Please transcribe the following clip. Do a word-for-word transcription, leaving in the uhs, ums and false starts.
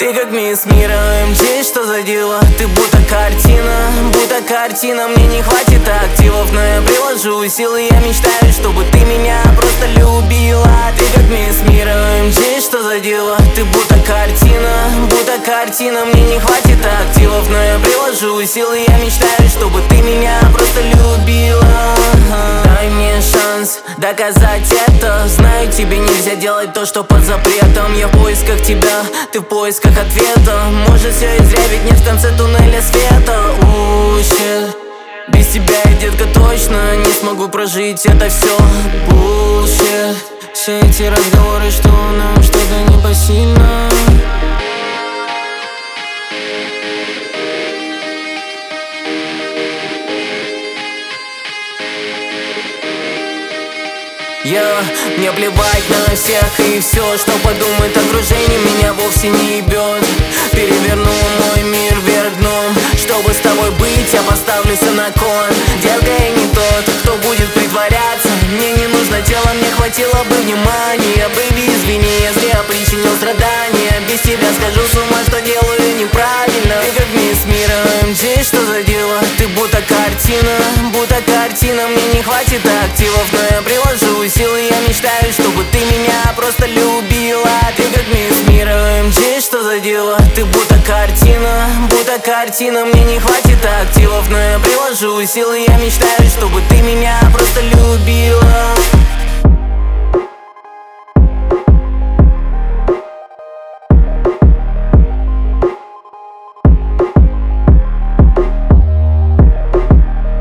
Ты как мисс мира, эм джей, что за дело? Ты будто картина, будто картина. Мне не хватит активов, но я приложу силы. Я мечтаю, чтобы ты меня просто любила. Ты как мисс мира, эм джей, что за дело? Ты будто картина, будто картина. Мне не хватит активов, но я приложу силы. Я мечтаю, чтобы ты меня просто любила. Дай мне шанс доказать это. Знаю, тебе нельзя делать то, что под запретом. Я в поисках тебя, ты в поисках ответа. Может, все и зря, ведь нет в конце туннеля света. Ууу, shit. Без тебя я, детка, точно не смогу прожить это все. Bullshit. Все эти разговоры, что нам что-то непосильно. Yeah, мне плевать на всех и все, что подумает окружение, меня вовсе не ебет. Перевернула мой мир вверх дном. Чтобы с тобой быть, я поставлю все на кон. Детка, я не тот, кто будет притворяться. Мне не нужно тело, мне хватило бы внимания. Бэйби, извини, если я причинил страдания. Без тебя схожу с ума, что делаю неправильно. Ты как мисс мира, эм джей, что за дело? Ты будто картина, будто картина. Мне не хватит активов, но я приложу силы. Я мечтаю, чтобы ты меня просто любила. Ты как мисс мира, эм джей, что за дело? Ты будто картина, будто картина. Мне не хватит активов, но я приложу силы. Я мечтаю, чтобы ты меня просто любила.